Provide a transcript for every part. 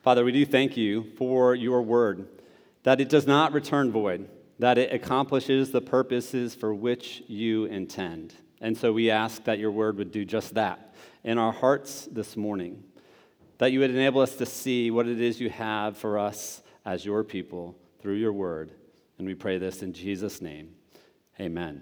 Father, we do thank you for your word, that it does not return void, that it accomplishes the purposes for which you intend. And so we ask that your word would do just that in our hearts this morning, that you would enable us to see what it is you have for us as your people through your word. And we pray this in Jesus' name. Amen.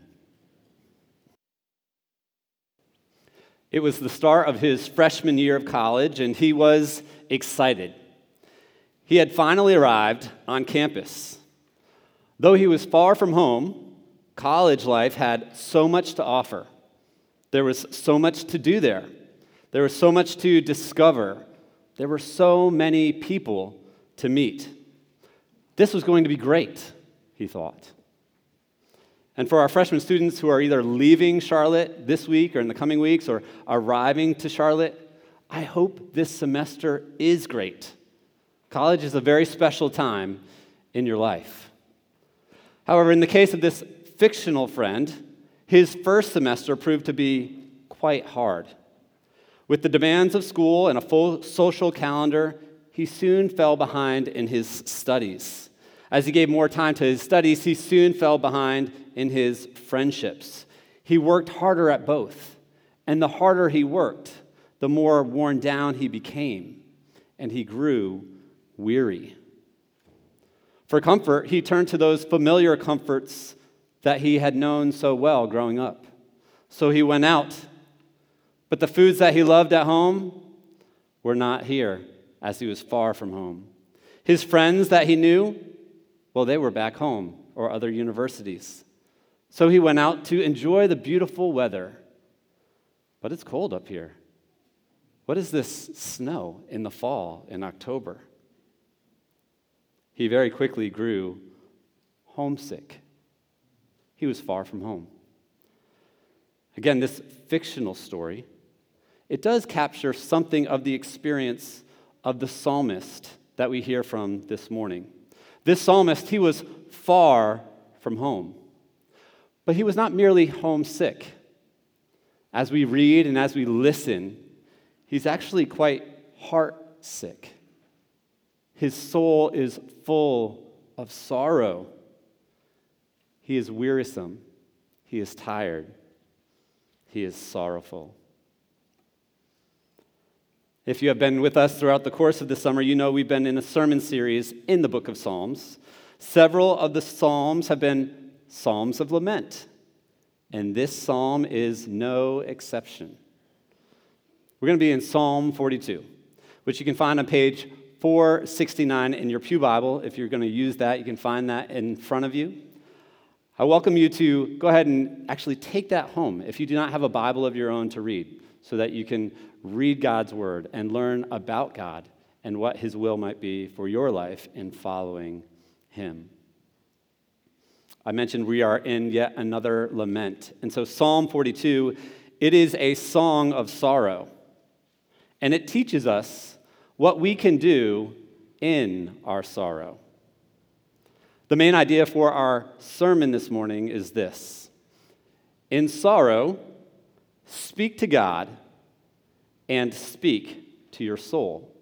It was the start of his freshman year of college, and he was excited. He had finally arrived on campus. Though he was far from home, college life had so much to offer. There was so much to do there. There was so much to discover. There were so many people to meet. This was going to be great, he thought. And for our freshman students who are either leaving Charlotte this week or in the coming weeks or arriving to Charlotte, I hope this semester is great. College is a very special time in your life. However, in the case of this fictional friend, his first semester proved to be quite hard. With the demands of school and a full social calendar, he soon fell behind in his studies. As he gave more time to his studies, he soon fell behind in his friendships. He worked harder at both, and the harder he worked, the more worn down he became, and he grew weary. For comfort, he turned to those familiar comforts that he had known so well growing up. So he went out, but the foods that he loved at home were not here, as he was far from home. His friends that he knew, well, they were back home or other universities. So he went out to enjoy the beautiful weather. But it's cold up here. What is this snow in the fall, in October? He very quickly grew homesick. He was far from home. Again, this fictional story, it does capture something of the experience of the psalmist that we hear from this morning. This psalmist, he was far from home. But he was not merely homesick. As we read and as we listen, he's actually quite heartsick. His soul is full of sorrow. He is wearisome. He is tired. He is sorrowful. If you have been with us throughout the course of the summer, you know we've been in a sermon series in the book of Psalms. Several of the Psalms have been Psalms of lament, and this psalm is no exception. We're going to be in Psalm 42, which you can find on page 469 in your pew Bible. If you're going to use that, you can find that in front of you. I welcome you to go ahead and actually take that home if you do not have a Bible of your own to read, so that you can read God's word and learn about God and what his will might be for your life in following him. I mentioned we are in yet another lament. And so Psalm 42, it is a song of sorrow. And it teaches us what we can do in our sorrow. The main idea for our sermon this morning is this: in sorrow, speak to God and speak to your soul.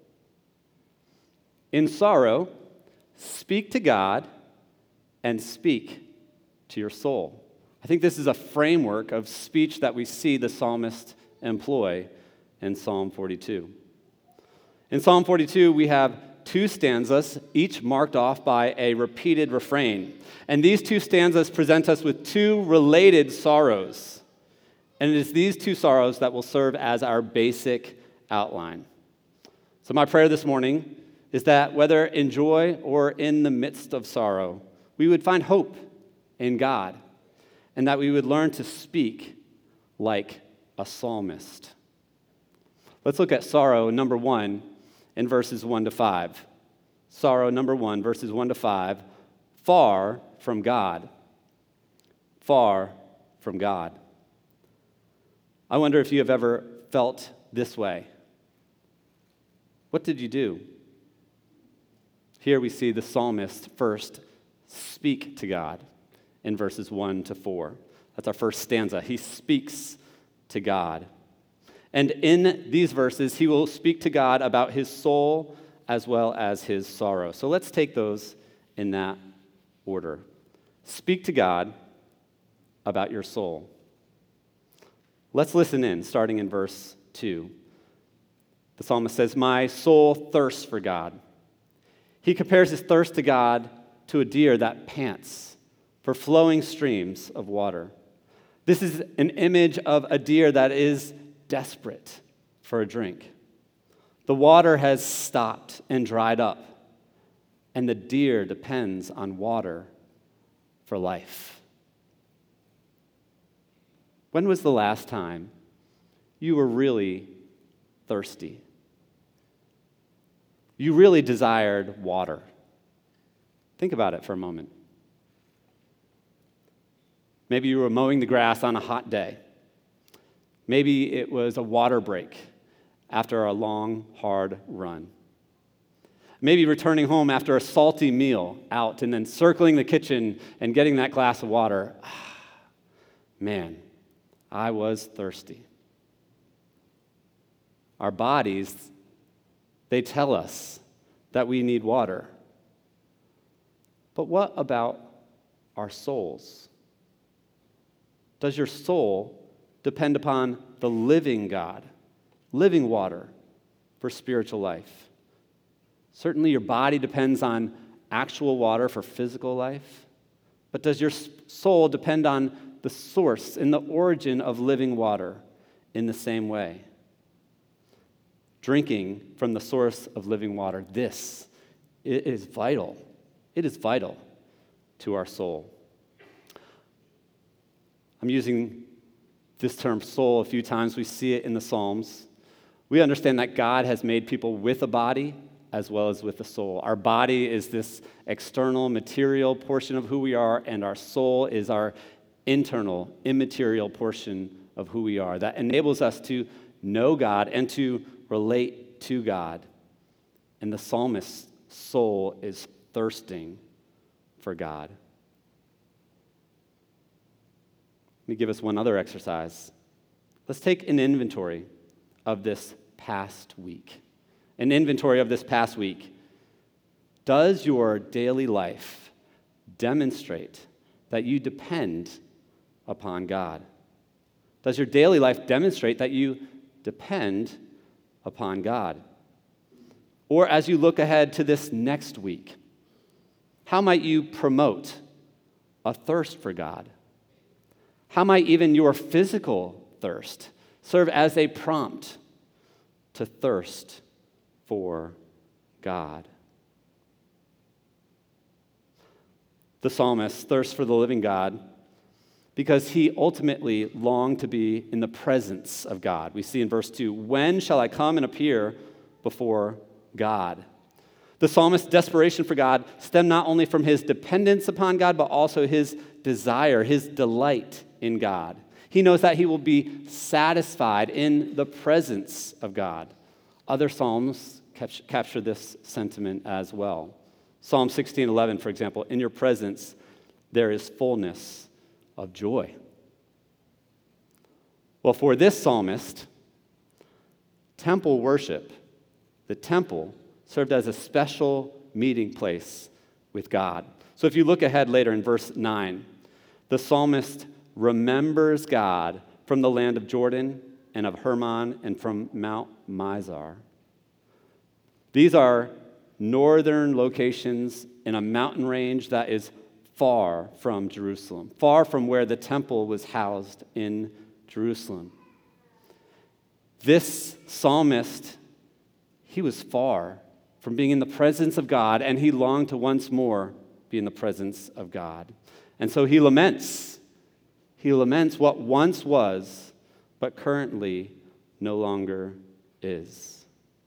In sorrow, speak to God and speak to your soul. I think this is a framework of speech that we see the psalmist employ in Psalm 42. In Psalm 42, we have two stanzas, each marked off by a repeated refrain. And these two stanzas present us with two related sorrows. And it is these two sorrows that will serve as our basic outline. So my prayer this morning is that whether in joy or in the midst of sorrow, we would find hope in God, and that we would learn to speak like a psalmist. Let's look at sorrow number 1 in verses 1 to 5. Sorrow number 1, verses 1 to 5, far from God. Far from God. I wonder if you have ever felt this way. What did you do? Here we see the psalmist first speak to God in verses 1 to 4. That's our first stanza. He speaks to God. And in these verses, he will speak to God about his soul, as well as his sorrow. So let's take those in that order. Speak to God about your soul. Let's listen in, starting in verse 2. The psalmist says, "My soul thirsts for God." He compares his thirst to God to a deer that pants for flowing streams of water. This is an image of a deer that is desperate for a drink. The water has stopped and dried up, and the deer depends on water for life. When was the last time you were really thirsty? You really desired water. Think about it for a moment. Maybe you were mowing the grass on a hot day. Maybe it was a water break after a long, hard run. Maybe returning home after a salty meal out and then circling the kitchen and getting that glass of water. Man, I was thirsty. Our bodies, they tell us that we need water. But what about our souls? Does your soul depend upon the living God, living water for spiritual life? Certainly your body depends on actual water for physical life, but does your soul depend on the source and the origin of living water in the same way? Drinking from the source of living water, this is vital. It is vital to our soul. I'm using this term soul a few times. We see it in the Psalms. We understand that God has made people with a body as well as with a soul. Our body is this external, material portion of who we are, and our soul is our internal, immaterial portion of who we are that enables us to know God and to relate to God. And the psalmist's soul is thirsting for God. Let me give us one other exercise. Let's take an inventory of this past week. An inventory of this past week. Does your daily life demonstrate that you depend upon God? Does your daily life demonstrate that you depend upon God? Or as you look ahead to this next week, how might you promote a thirst for God? How might even your physical thirst serve as a prompt to thirst for God? The psalmist thirsts for the living God because he ultimately longed to be in the presence of God. We see in verse 2, "When shall I come and appear before God?" The psalmist's desperation for God stemmed not only from his dependence upon God, but also his desire, his delight in God. He knows that he will be satisfied in the presence of God. Other psalms capture this sentiment as well. Psalm 16:11, for example, "In your presence there is fullness of joy." Well, for this psalmist, temple worship, the temple, served as a special meeting place with God. So if you look ahead later in verse 9, the psalmist remembers God from the land of Jordan and of Hermon and from Mount Mizar. These are northern locations in a mountain range that is far from Jerusalem, far from where the temple was housed in Jerusalem. This psalmist, he was far from being in the presence of God, and he longed to once more be in the presence of God. And so he laments. He laments what once was, but currently no longer is.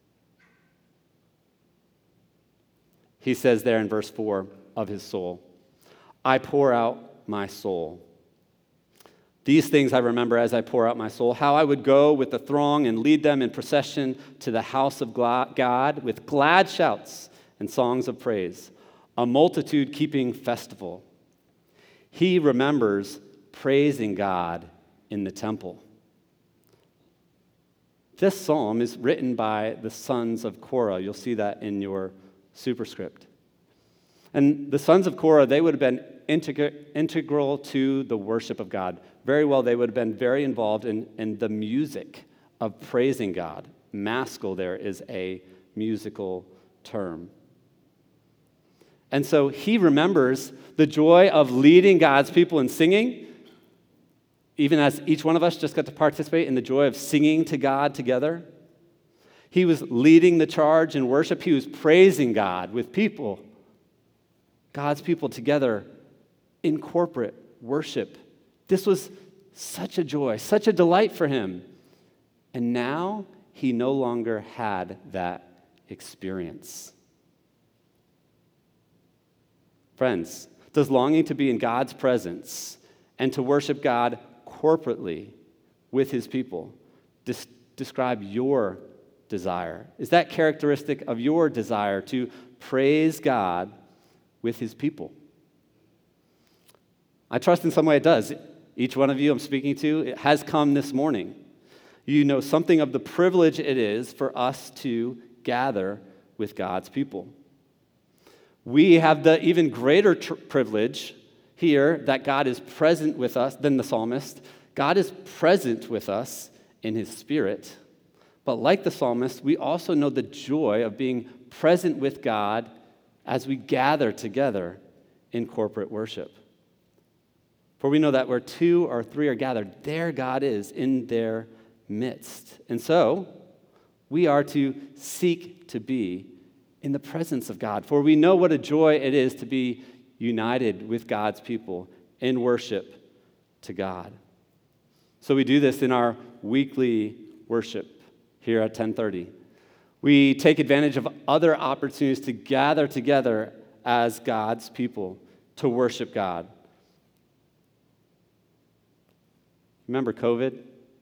He says there in verse 4 of his soul, "I pour out my soul. These things I remember as I pour out my soul, how I would go with the throng and lead them in procession to the house of God with glad shouts and songs of praise, a multitude keeping festival." He remembers praising God in the temple. This psalm is written by the sons of Korah. You'll see that in your superscript. And the sons of Korah, they would have been integral to the worship of God. Very well, they would have been very involved in the music of praising God. Maskil there is a musical term. And so he remembers the joy of leading God's people in singing, even as each one of us just got to participate in the joy of singing to God together. He was leading the charge in worship. He was praising God with people, God's people together in corporate worship. This was such a joy, such a delight for him. And now he no longer had that experience. Friends, does longing to be in God's presence and to worship God corporately with his people describe your desire? Is that characteristic of your desire to praise God with his people? I trust in some way it does. Each one of you I'm speaking to, it has come this morning. You know something of the privilege it is for us to gather with God's people. We have the even greater privilege here that God is present with us than the psalmist. God is present with us in his spirit. But like the psalmist, we also know the joy of being present with God as we gather together in corporate worship. For we know that where two or three are gathered, there God is in their midst. And so we are to seek to be in the presence of God. For we know what a joy it is to be united with God's people in worship to God. So we do this in our weekly worship here at 10:30. We take advantage of other opportunities to gather together as God's people to worship God. Remember COVID?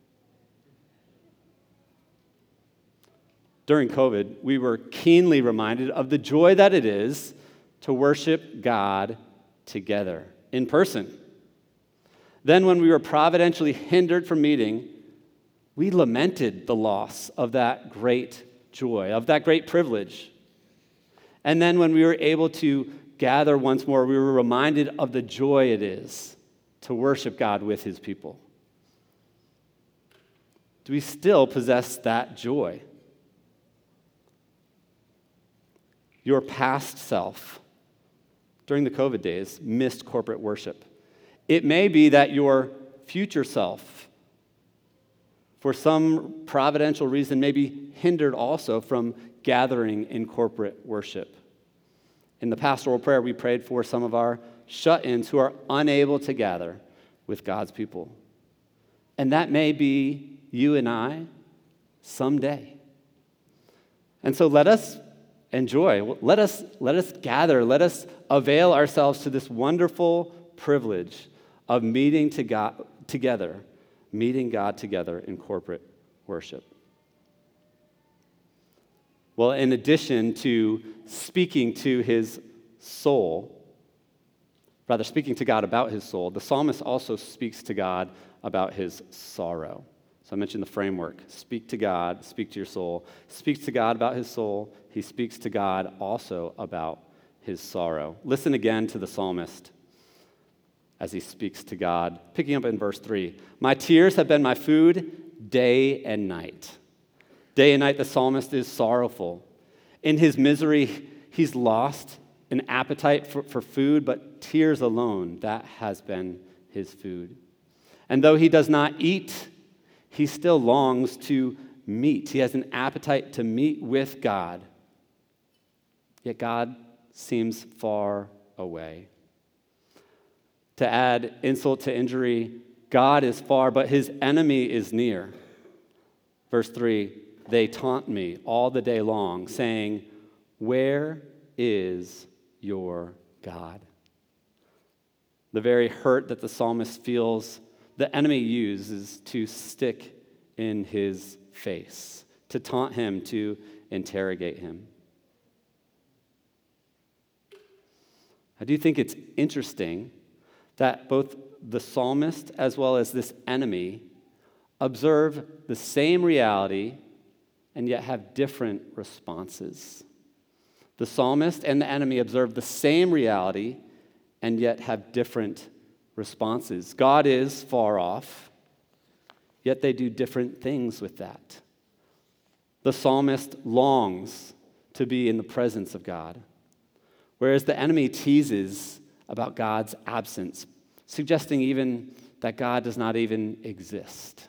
During COVID, we were keenly reminded of the joy that it is to worship God together in person. Then, when we were providentially hindered from meeting, we lamented the loss of that great joy, of that great privilege. And then, when we were able to gather once more, we were reminded of the joy it is to worship God with his people. Do we still possess that joy? Your past self, during the COVID days, missed corporate worship. It may be that your future self, for some providential reason, may be hindered also from gathering in corporate worship. In the pastoral prayer, we prayed for some of our shut-ins who are unable to gather with God's people. And that may be you and I someday. And so let us enjoy. Let us gather. Let us avail ourselves to this wonderful privilege of meeting God together in corporate worship. Well, in addition to speaking to his soul, rather speaking to God about his soul, the psalmist also speaks to God about his sorrow. So I mentioned the framework. Speak to God, speak to your soul. Speaks to God about his soul. He speaks to God also about his sorrow. Listen again to the psalmist as he speaks to God, picking up in verse 3. My tears have been my food day and night. Day and night the psalmist is sorrowful. In his misery, he's lost an appetite for food, but tears alone, that has been his food. And though he does not eat, he still longs to meet. He has an appetite to meet with God. Yet God seems far away. To add insult to injury, God is far, but his enemy is near. Verse 3, they taunt me all the day long, saying, where is your God? The very hurt that the psalmist feels, the enemy uses to stick in his face, to taunt him, to interrogate him. I do think it's interesting that both the psalmist as well as this enemy observe the same reality and yet have different responses. The psalmist and the enemy observe the same reality and yet have different responses. God is far off, yet they do different things with that. The psalmist longs to be in the presence of God, whereas the enemy teases about God's absence, suggesting even that God does not even exist.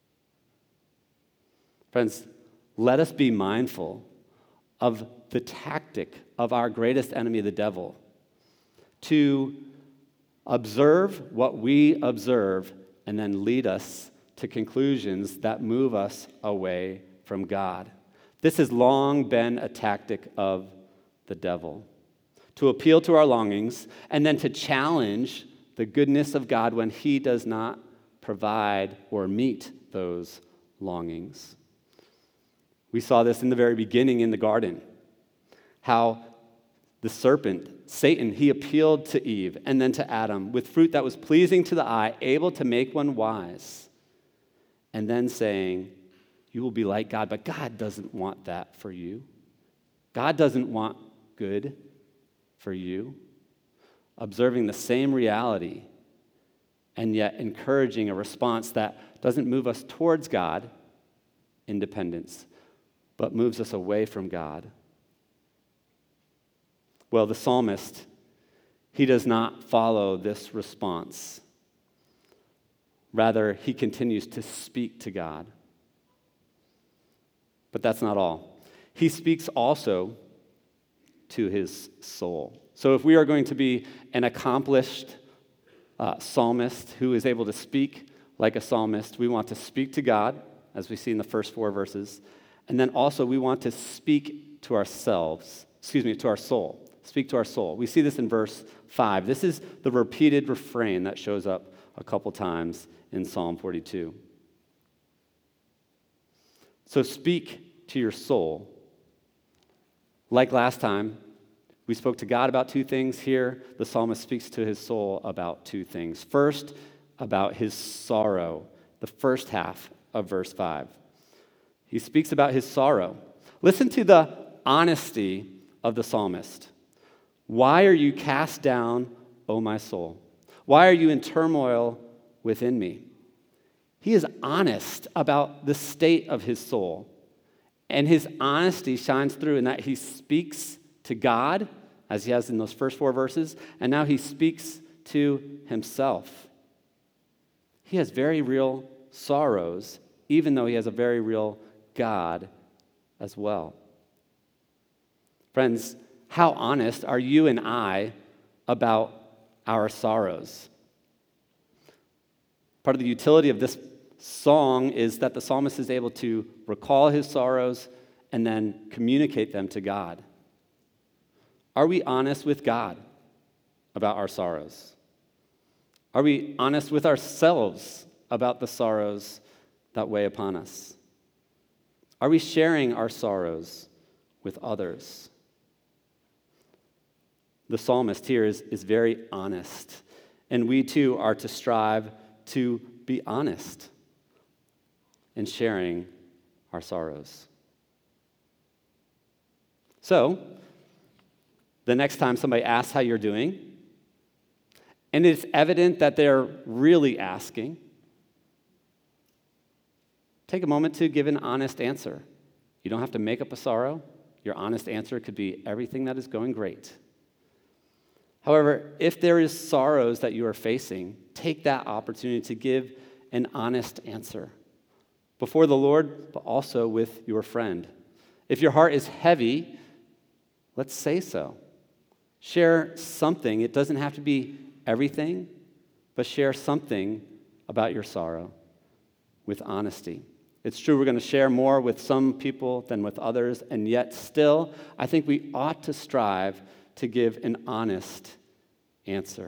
Friends, let us be mindful of the tactic of our greatest enemy, the devil, to observe what we observe and then lead us to conclusions that move us away from God. This has long been a tactic of the devil, to appeal to our longings and then to challenge the goodness of God when he does not provide or meet those longings. We saw this in the very beginning in the garden, how the serpent, Satan, he appealed to Eve and then to Adam with fruit that was pleasing to the eye, able to make one wise, and then saying, you will be like God, but God doesn't want that for you. God doesn't want good for you. Observing the same reality and yet encouraging a response that doesn't move us towards God, independence, but moves us away from God. Well, the psalmist, he does not follow this response. Rather, he continues to speak to God. But that's not all. He speaks also to his soul. So if we are going to be an accomplished psalmist who is able to speak like a psalmist, we want to speak to God, as we see in the first 4 verses, and then also we want to speak to ourselves, to our soul. Speak to our soul. We see this in verse 5. This is the repeated refrain that shows up a couple times in Psalm 42. So speak to your soul. Like last time, we spoke to God about 2 things. Here, the psalmist speaks to his soul about 2 things. First, about his sorrow, the first half of verse 5. He speaks about his sorrow. Listen to the honesty of the psalmist. Why are you cast down, O my soul? Why are you in turmoil within me? He is honest about the state of his soul. And his honesty shines through in that he speaks to God, as he has in those first 4 verses, and now he speaks to himself. He has very real sorrows, even though he has a very real God as well. Friends, how honest are you and I about our sorrows? Part of the utility of this song is that the psalmist is able to recall his sorrows and then communicate them to God. Are we honest with God about our sorrows? Are we honest with ourselves about the sorrows that weigh upon us? Are we sharing our sorrows with others? The psalmist here is very honest, and we too are to strive to be honest in sharing our sorrows. So, the next time somebody asks how you're doing, and it's evident that they're really asking, take a moment to give an honest answer. You don't have to make up a sorrow. Your honest answer could be everything that is going great. However, if there is sorrows that you are facing, take that opportunity to give an honest answer before the Lord, but also with your friend. If your heart is heavy, let's say so. Share something. It doesn't have to be everything, but share something about your sorrow with honesty. It's true we're going to share more with some people than with others, and yet still, I think we ought to strive to give an honest answer.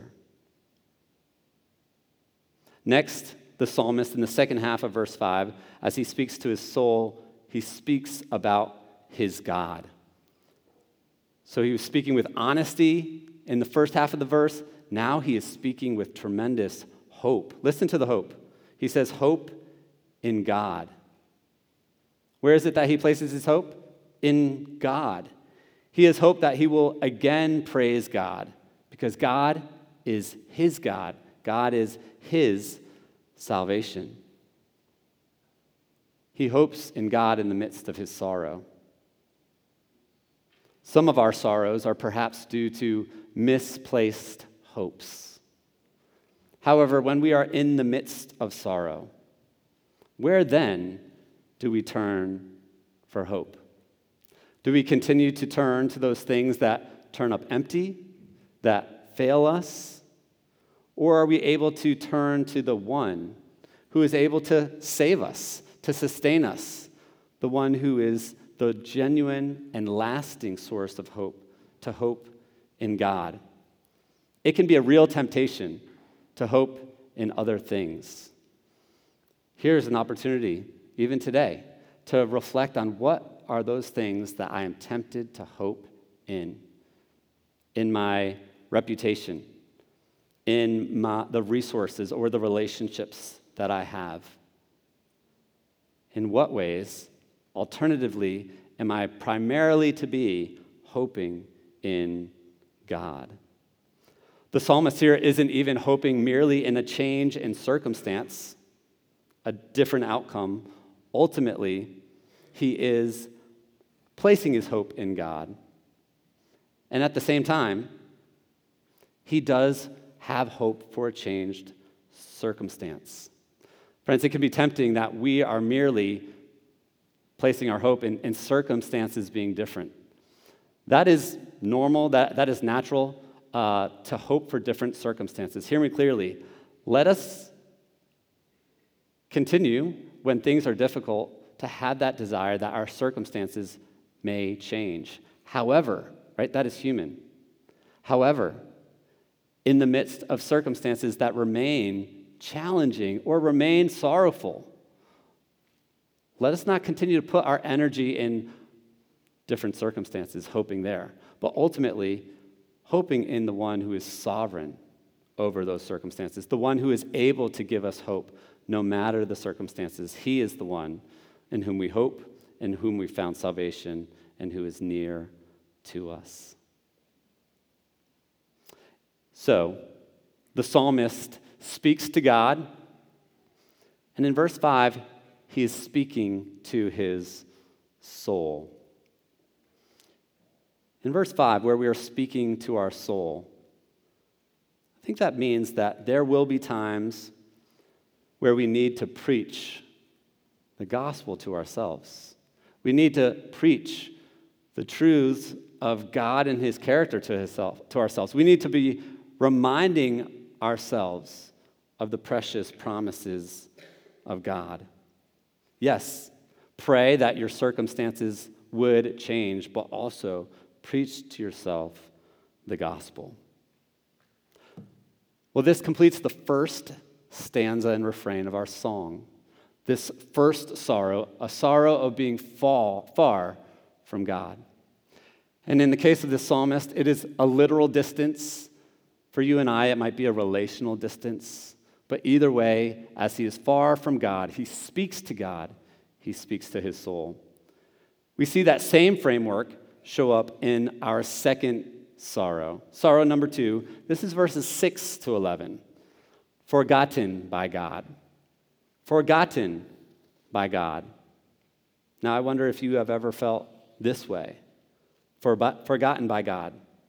Next, the psalmist in the second half of verse 5, as he speaks to his soul, he speaks about his God. So he was speaking with honesty in the first half of the verse. Now he is speaking with tremendous hope. Listen to the hope. He says, hope in God. Where is it that he places his hope? In God. He has hope that he will again praise God because God is his God. God is his salvation. He hopes in God in the midst of his sorrow. Some of our sorrows are perhaps due to misplaced hopes. However, when we are in the midst of sorrow, where then do we turn for hope? Do we continue to turn to those things that turn up empty, that fail us? Or are we able to turn to the one who is able to save us, to sustain us, the one who is the genuine and lasting source of hope, to hope in God? It can be a real temptation to hope in other things. Here's an opportunity, even today, to reflect on what are those things that I am tempted to hope in my reputation, in the resources or the relationships that I have. In what ways, alternatively, am I primarily to be hoping in God? The psalmist here isn't even hoping merely in a change in circumstance, a different outcome. Ultimately, he is placing his hope in God. And at the same time, he does have hope for a changed circumstance. Friends, it can be tempting that we are merely placing our hope in circumstances being different. That is normal, that is natural to hope for different circumstances. Hear me clearly. Let us continue when things are difficult to have that desire that our circumstances may change. However, right, that is human. However, in the midst of circumstances that remain challenging or remain sorrowful, let us not continue to put our energy in different circumstances, hoping there, but ultimately hoping in the one who is sovereign over those circumstances, the one who is able to give us hope no matter the circumstances. He is the one in whom we hope, in whom we found salvation, and who is near to us. So, the psalmist speaks to God, and in verse 5, he is speaking to his soul. In verse 5, where we are speaking to our soul, I think that means that there will be times where we need to preach the gospel to ourselves. We need to preach the truths of God and his character to ourselves. We need to be reminding ourselves of the precious promises of God. Yes, pray that your circumstances would change, but also preach to yourself the gospel. Well, this completes the first stanza and refrain of our song. This first sorrow, a sorrow of being far from God. And in the case of this psalmist, it is a literal distance. For you and I, it might be a relational distance. But either way, as he is far from God, he speaks to God. He speaks to his soul. We see that same framework show up in our second sorrow. Sorrow number 2. This is verses 6 to 11. Forgotten by God. Forgotten by God. Now, I wonder if you have ever felt this way. Forgotten by God.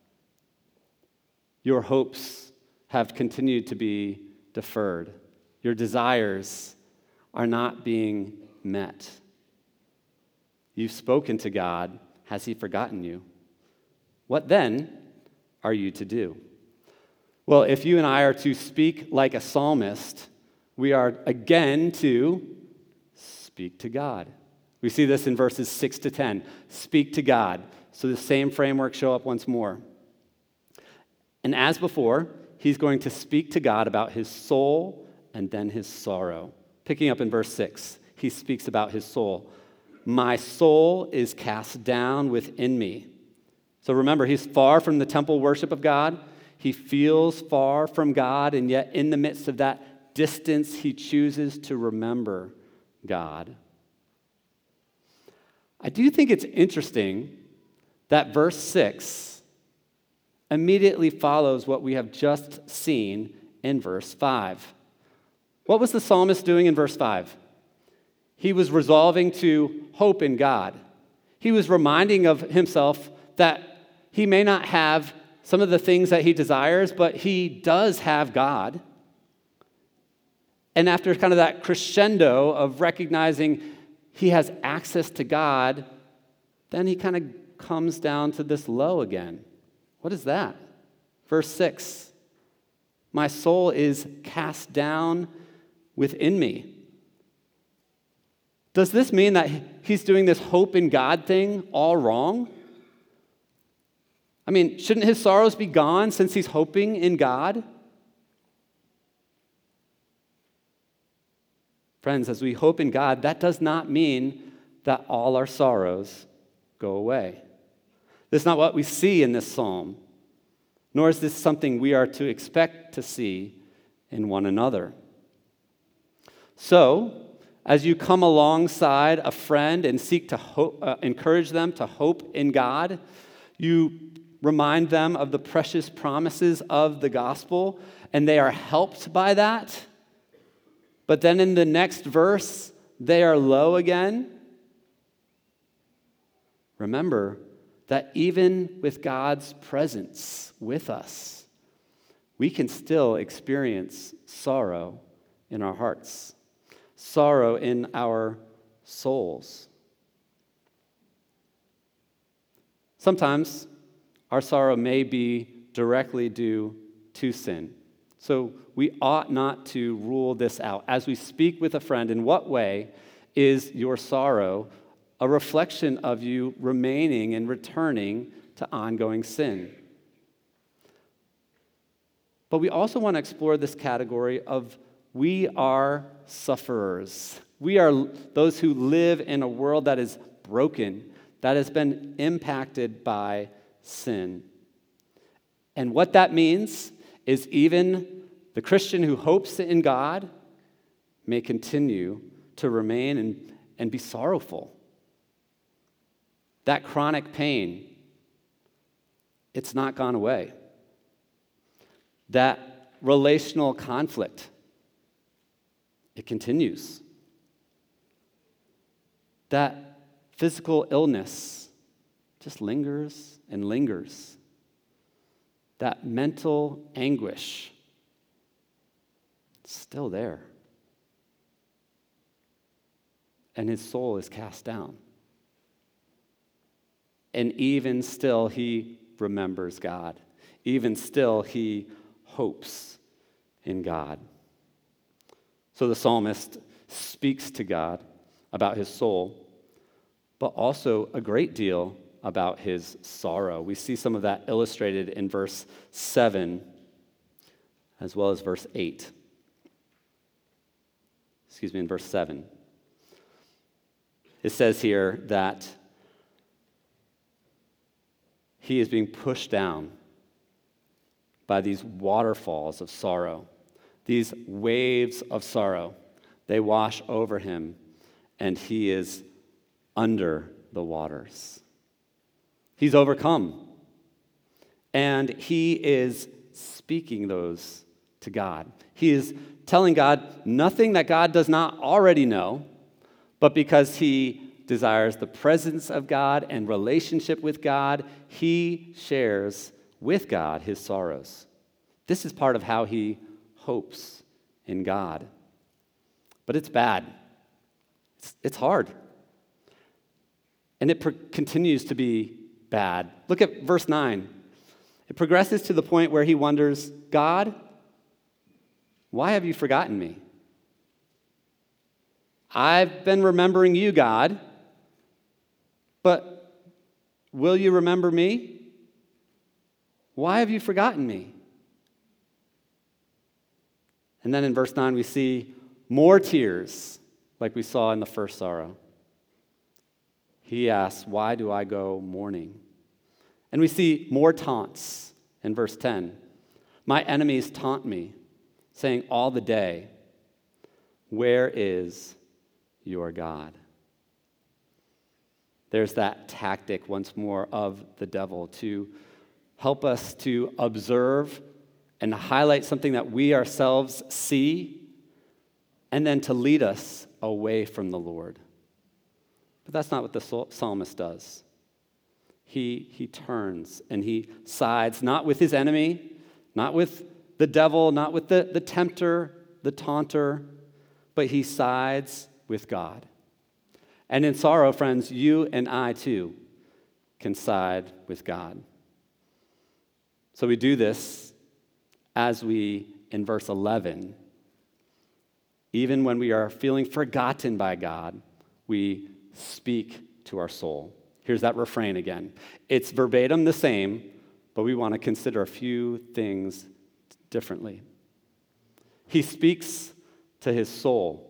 Your hopes have continued to be deferred. Your desires are not being met. You've spoken to God. Has he forgotten you? What then are you to do? Well, if you and I are to speak like a psalmist, we are again to speak to God. We see this in verses 6 to 10. Speak to God. So the same framework show up once more. And as before, he's going to speak to God about his soul and then his sorrow. Picking up in verse 6, he speaks about his soul. My soul is cast down within me. So remember, he's far from the temple worship of God. He feels far from God, and yet in the midst of that distance, he chooses to remember God. I do think it's interesting that verse 6 immediately follows what we have just seen in verse 5. What was the psalmist doing in verse 5? He was resolving to hope in God. He was reminding of himself that he may not have some of the things that he desires, but he does have God. And after kind of that crescendo of recognizing he has access to God, then he kind of comes down to this low again. What is that? Verse 6, my soul is cast down within me. Does this mean that he's doing this hope in God thing all wrong? I mean, shouldn't his sorrows be gone since he's hoping in God? Friends, as we hope in God, that does not mean that all our sorrows go away. This is not what we see in this psalm, nor is this something we are to expect to see in one another. So, as you come alongside a friend and seek to encourage them to hope in God, you remind them of the precious promises of the gospel, and they are helped by that. But then in the next verse, they are low again. Remember that even with God's presence with us, we can still experience sorrow in our hearts, sorrow in our souls. Sometimes our sorrow may be directly due to sin. So we ought not to rule this out. As we speak with a friend, in what way is your sorrow a reflection of you remaining and returning to ongoing sin? But we also want to explore this category of we are sufferers. We are those who live in a world that is broken, that has been impacted by sin. And what that means is even the Christian who hopes in God may continue to remain and be sorrowful. That chronic pain, it's not gone away. That relational conflict, it continues. That physical illness just lingers and lingers. That mental anguish, it's still there. And his soul is cast down. And even still, he remembers God. Even still, he hopes in God. So the psalmist speaks to God about his soul, but also a great deal about his sorrow. We see some of that illustrated in verse 7 as well as verse 8. In verse 7. It says here that he is being pushed down by these waterfalls of sorrow, these waves of sorrow. They wash over him, and he is under the waters. He's overcome, and he is speaking those to God. He is telling God nothing that God does not already know, but because he desires the presence of God and relationship with God, he shares with God his sorrows. This is part of how he hopes in God. But it's bad. It's hard. And it continues to be bad. Look at verse 9. It progresses to the point where he wonders, God, why have you forgotten me? I've been remembering you, God, but will you remember me? Why have you forgotten me? And then in verse 9, we see more tears, like we saw in the first sorrow. He asks, why do I go mourning? And we see more taunts in verse 10. My enemies taunt me, saying all the day, where is your God. There's that tactic once more of the devil to help us to observe and highlight something that we ourselves see, and then to lead us away from the Lord. But that's not what the psalmist does. He turns and he sides, not with his enemy, not with the devil, not with the tempter, the taunter, but he sides with God. And in sorrow, friends, you and I too can side with God. So we do this as we, in verse 11, even when we are feeling forgotten by God, we speak to our soul. Here's that refrain again. It's verbatim the same, but we want to consider a few things differently. He speaks to his soul.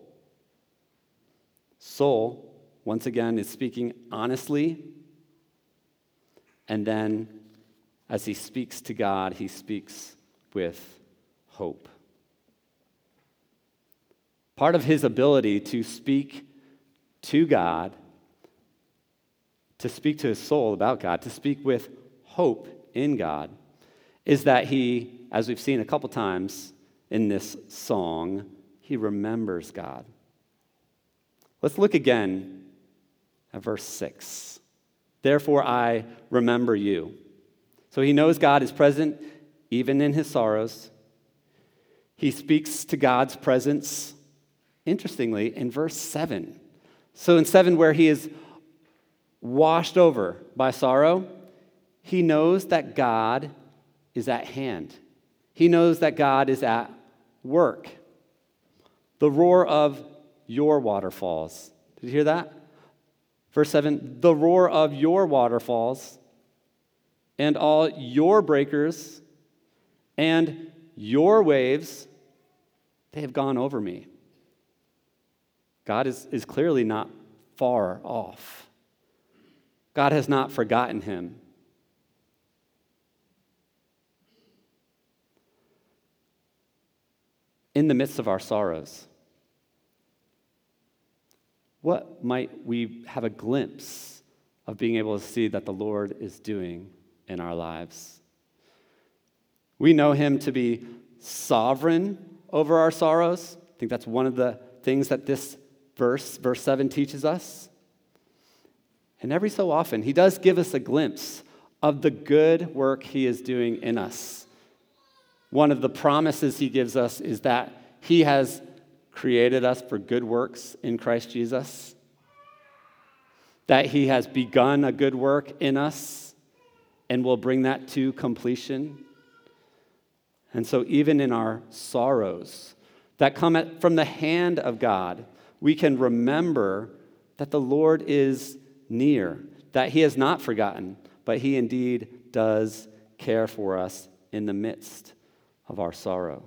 Soul, once again, is speaking honestly. And then, as he speaks to God, he speaks with hope. Part of his ability to speak to God, to speak to his soul about God, to speak with hope in God, is that he, as we've seen a couple times in this song, he remembers God. Let's look again at verse 6. Therefore I remember you. So he knows God is present even in his sorrows. He speaks to God's presence, interestingly, in verse 7. So in 7, where he is washed over by sorrow, he knows that God is at hand. He knows that God is at work. The roar of your waterfalls. Did you hear that? Verse 7, the roar of your waterfalls and all your breakers and your waves, they have gone over me. God is clearly not far off. God has not forgotten him. In the midst of our sorrows, what might we have a glimpse of being able to see that the Lord is doing in our lives? We know him to be sovereign over our sorrows. I think that's one of the things that this verse 7, teaches us. And every so often, he does give us a glimpse of the good work he is doing in us. One of the promises he gives us is that he has created us for good works in Christ Jesus, that he has begun a good work in us and will bring that to completion. And so even in our sorrows that come from the hand of God, we can remember that the Lord is near, that he has not forgotten, but he indeed does care for us in the midst of our sorrow.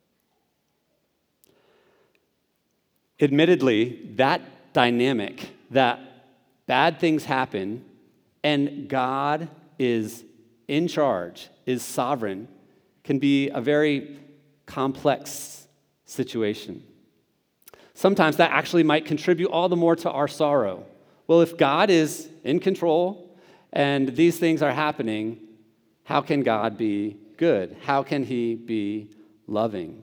Admittedly, that dynamic, that bad things happen and God is in charge, is sovereign, can be a very complex situation. Sometimes that actually might contribute all the more to our sorrow. Well, if God is in control and these things are happening, how can God be good? How can he be loving?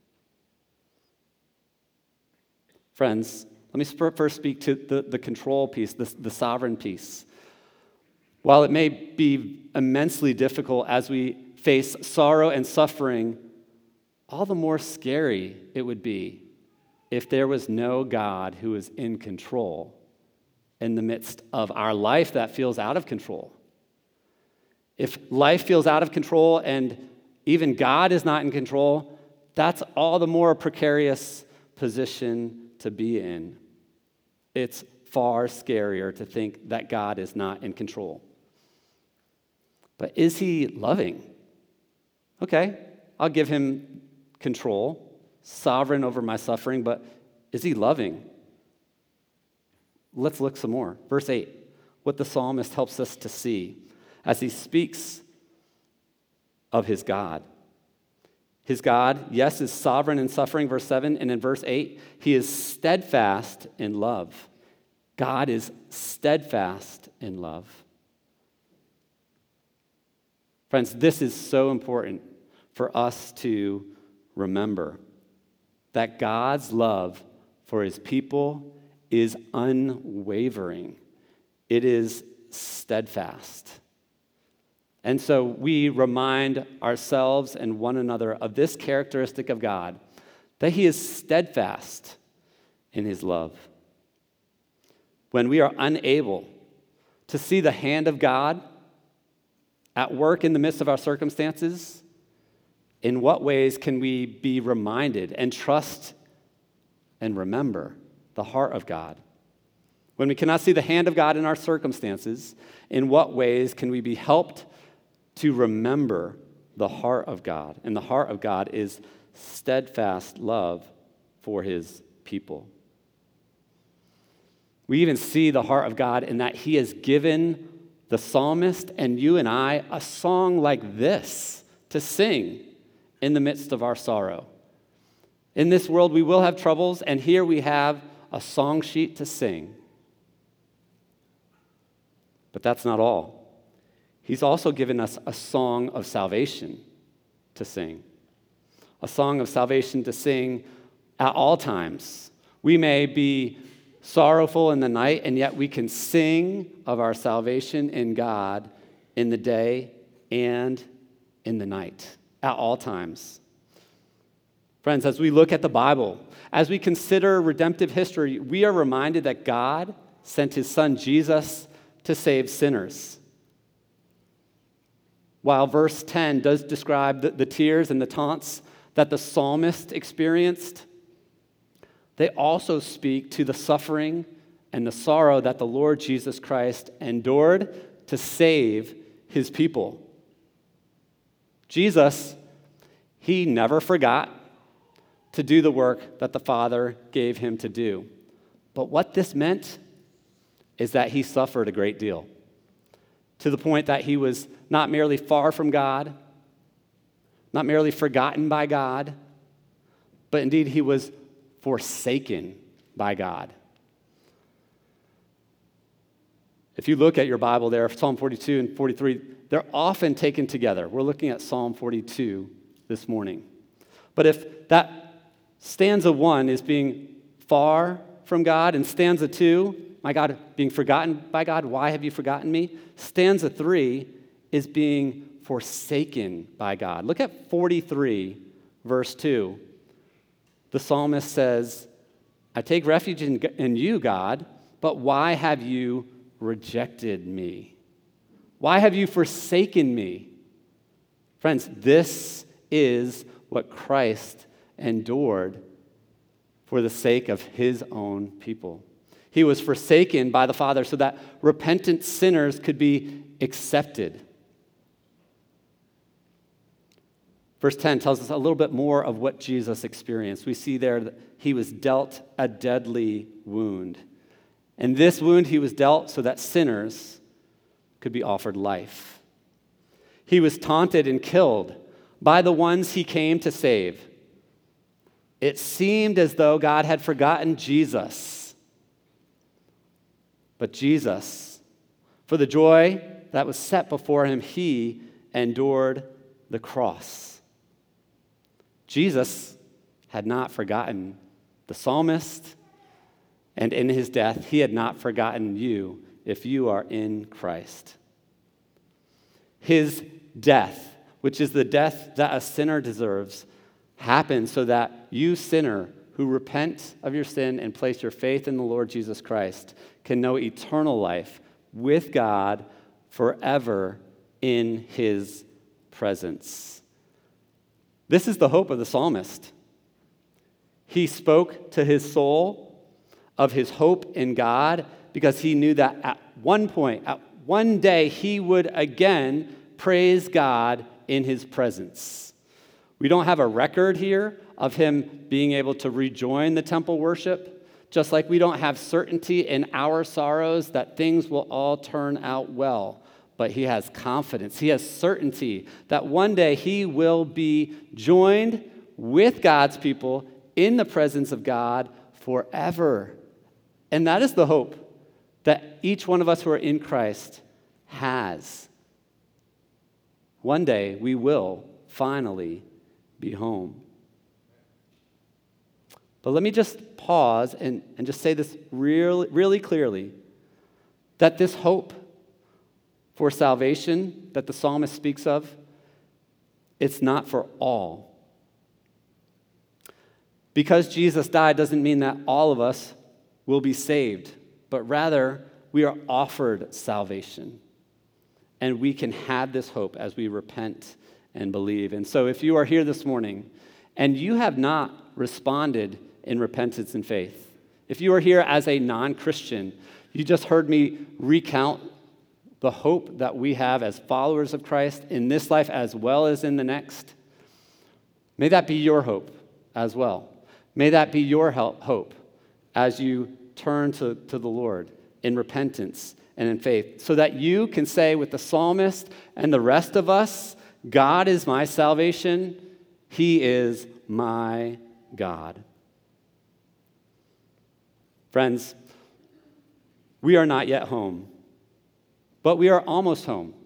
Friends, let me first speak to the control piece, the sovereign piece. While it may be immensely difficult as we face sorrow and suffering, all the more scary it would be if there was no God who is in control in the midst of our life that feels out of control. If life feels out of control and even God is not in control, that's all the more a precarious position to be in. It's far scarier to think that God is not in control. But is he loving? Okay, I'll give him control, sovereign over my suffering, but is he loving? Let's look some more. Verse 8, what the psalmist helps us to see as he speaks of his God. His God, yes, is sovereign in suffering, verse 7, and in verse 8, he is steadfast in love. God is steadfast in love. Friends, this is so important for us to remember that God's love for his people is unwavering. It is steadfast. And so we remind ourselves and one another of this characteristic of God, that he is steadfast in his love. When we are unable to see the hand of God at work in the midst of our circumstances, in what ways can we be reminded and trust and remember the heart of God? When we cannot see the hand of God in our circumstances, in what ways can we be helped to remember the heart of God? And the heart of God is steadfast love for his people. We even see the heart of God in that he has given the psalmist and you and I a song like this to sing in the midst of our sorrow. In this world, we will have troubles, and here we have a song sheet to sing. But that's not all. He's also given us a song of salvation to sing. A song of salvation to sing at all times. We may be sorrowful in the night, and yet we can sing of our salvation in God in the day and in the night, at all times. Friends, as we look at the Bible, as we consider redemptive history, we are reminded that God sent his son Jesus to save sinners. While verse 10 does describe the tears and the taunts that the psalmist experienced, they also speak to the suffering and the sorrow that the Lord Jesus Christ endured to save his people. Jesus, he never forgot to do the work that the Father gave him to do. But what this meant is that he suffered a great deal, to the point that he was not merely far from God, not merely forgotten by God, but indeed he was forsaken by God. If you look at your Bible there, Psalm 42 and 43, they're often taken together. We're looking at Psalm 42 this morning. But if that stanza 1 is being far from God, and stanza 2, my God, being forgotten by God, why have you forgotten me? Stanza 3 is being forsaken by God. Look at 43, verse 2. The psalmist says, I take refuge in you, God, but why have you rejected me? Why have you forsaken me? Friends, this is what Christ endured for the sake of his own people. He was forsaken by the Father so that repentant sinners could be accepted. Verse 10 tells us a little bit more of what Jesus experienced. We see there that he was dealt a deadly wound. And this wound he was dealt so that sinners could be offered life. He was taunted and killed by the ones he came to save. It seemed as though God had forgotten Jesus. But Jesus, for the joy that was set before him, he endured the cross. Jesus had not forgotten the psalmist, and in his death, he had not forgotten you if you are in Christ. His death, which is the death that a sinner deserves, happened so that you, sinner, who repent of your sin and place your faith in the Lord Jesus Christ, can know eternal life with God forever in his presence. This is the hope of the psalmist. He spoke to his soul of his hope in God because he knew that at one point, at one day, he would again praise God in his presence. We don't have a record here of him being able to rejoin the temple worship, just like we don't have certainty in our sorrows that things will all turn out well. but he has confidence. He has certainty that one day he will be joined with God's people in the presence of God forever. And that is the hope that each one of us who are in Christ has. One day we will finally be home. But let me just pause and just say this really clearly, that this hope for salvation that the psalmist speaks of, it's not for all. Because Jesus died doesn't mean that all of us will be saved, but rather we are offered salvation. And we can have this hope as we repent and believe. And so if you are here this morning and you have not responded in repentance and faith, if you are here as a non-Christian, you just heard me recount the hope that we have as followers of Christ in this life as well as in the next. May that be your hope as well. May that be your hope as you turn to the Lord in repentance and in faith, so that you can say with the psalmist and the rest of us, God is my salvation, he is my God. Friends, we are not yet home, but we are almost home.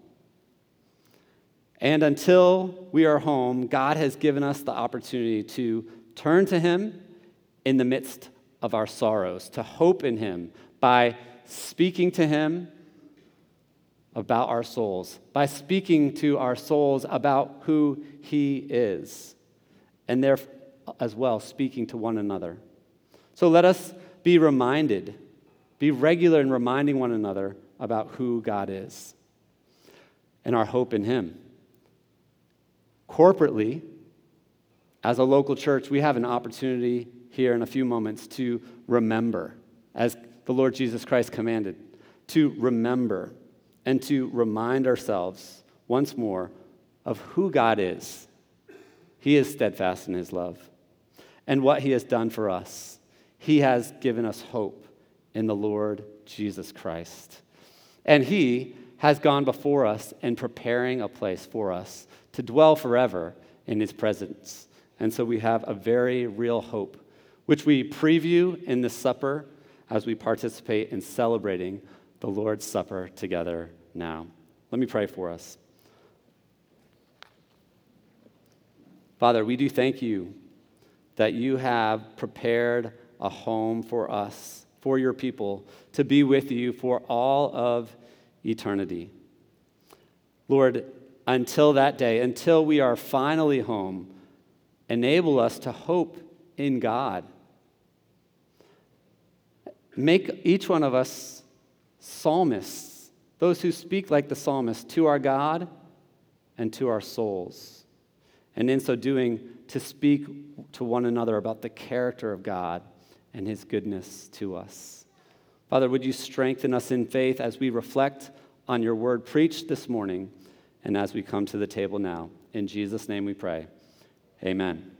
And until we are home, God has given us the opportunity to turn to him in the midst of our sorrows, to hope in him by speaking to him about our souls, by speaking to our souls about who he is, and therefore as well speaking to one another. So let us be reminded, be regular in reminding one another about who God is and our hope in him. Corporately, as a local church, we have an opportunity here in a few moments to remember, as the Lord Jesus Christ commanded, to remember and to remind ourselves once more of who God is. He is steadfast in his love and what he has done for us. He has given us hope in the Lord Jesus Christ. And he has gone before us in preparing a place for us to dwell forever in his presence. And so we have a very real hope, which we preview in this supper as we participate in celebrating the Lord's Supper together now. Let me pray for us. Father, we do thank you that you have prepared a home for us, for your people, to be with you for all of eternity. Lord, until that day, until we are finally home, enable us to hope in God. Make each one of us psalmists, those who speak like the psalmist to our God and to our souls. And in so doing, to speak to one another about the character of God and his goodness to us. Father, would you strengthen us in faith as we reflect on your word preached this morning and as we come to the table now. In Jesus' name we pray. Amen.